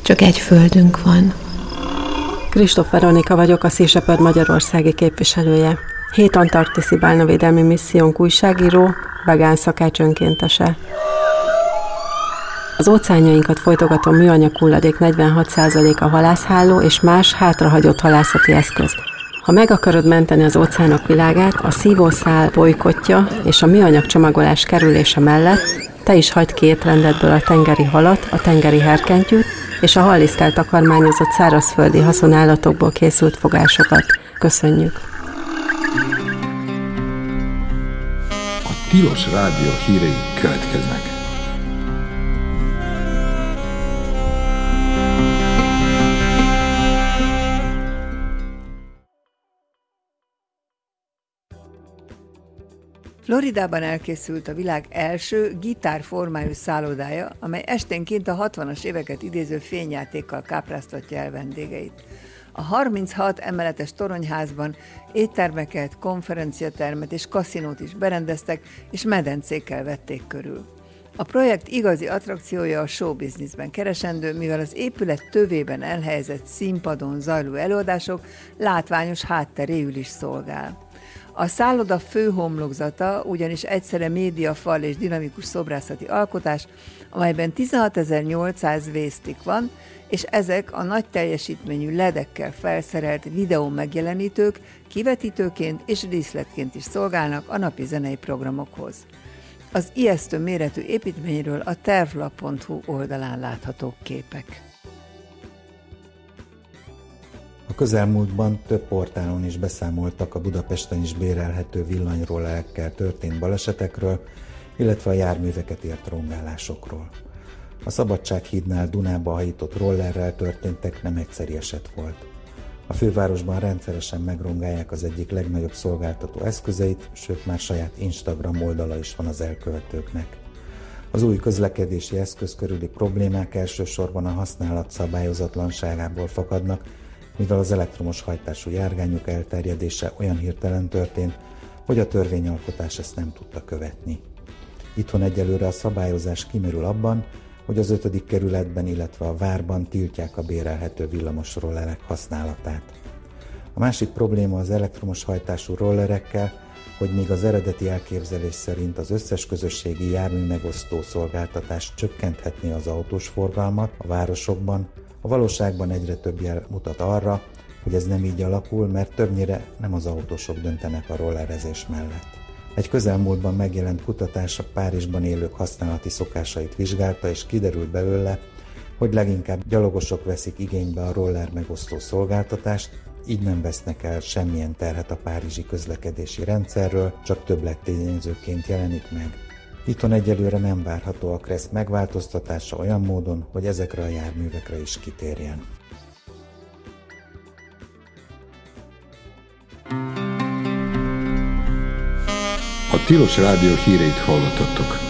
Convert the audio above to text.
Csak egy földünk van. Kristóf Veronika vagyok, a Sea Shepherd magyarországi képviselője. 7 antarktiszi bálnavédelmi missziónk újságíró, vegán szakács önkéntese. Az óceánjainkat folytogató műanyag hulladék 46%-a halászháló és más hátrahagyott halászati eszköz. Ha meg akarod menteni az óceánok világát, a szívószál bojkottja és a műanyag csomagolás kerülése mellett te is hagyd ki étrendedből a tengeri halat, a tengeri herkentyűt és a halliszttel takarmányozott szárazföldi haszonállatokból készült fogásokat. Köszönjük! A Tilos Rádió hírei következnek. Floridában elkészült a világ első gitárformájú szállodája, amely esténként a 60-as éveket idéző fényjátékkal kápráztatja el vendégeit. A 36 emeletes toronyházban éttermeket, konferenciatermet és kaszinót is berendeztek, és medencékkel vették körül. A projekt igazi attrakciója a showbizniszben keresendő, mivel az épület tövében elhelyezett színpadon zajló előadások látványos hátteréül is szolgál. A szálloda fő homlokzata ugyanis egyszerre médiafal és dinamikus szobrászati alkotás, amelyben 16.800 vésztik van, és ezek a nagy teljesítményű ledekkel felszerelt videó megjelenítők kivetítőként és díszletként is szolgálnak a napi zenei programokhoz. Az ijesztő méretű építményről a tervlap.hu oldalán láthatók képek. A közelmúltban több portálon is beszámoltak a Budapesten is bérelhető villanyrollerekkel történt balesetekről, illetve a járműveket ért rongálásokról. A Szabadsághídnál Dunába hajított rollerrel történtek nem egyszeri eset volt. A fővárosban rendszeresen megrongálják az egyik legnagyobb szolgáltató eszközeit, sőt már saját Instagram oldala is van az elkövetőknek. Az új közlekedési eszköz körüli problémák elsősorban a használat szabályozatlanságából fakadnak, mivel az elektromos hajtású járgányok elterjedése olyan hirtelen történt, hogy a törvényalkotás ezt nem tudta követni. Itthon egyelőre a szabályozás kimerül abban, hogy az 5. kerületben, illetve a várban tiltják a bérelhető villamos rollerek használatát. A másik probléma az elektromos hajtású rollerekkel, hogy míg az eredeti elképzelés szerint az összes közösségi járműmegosztó szolgáltatás csökkenthetné az autós forgalmat a városokban, a valóságban egyre több jel mutat arra, hogy ez nem így alakul, mert többnyire nem az autósok döntenek a rollerezés mellett. Egy közelmúltban megjelent kutatás a Párizsban élők használati szokásait vizsgálta, és kiderült belőle, hogy leginkább gyalogosok veszik igénybe a roller megosztó szolgáltatást, így nem vesznek el semmilyen terhet a párizsi közlekedési rendszerről, csak többlettényezőként jelenik meg. Itthon egyelőre nem várható a KRESZ megváltoztatása olyan módon, hogy ezekre a járművekre is kitérjen. A Tilos Rádió híreit hallottatok.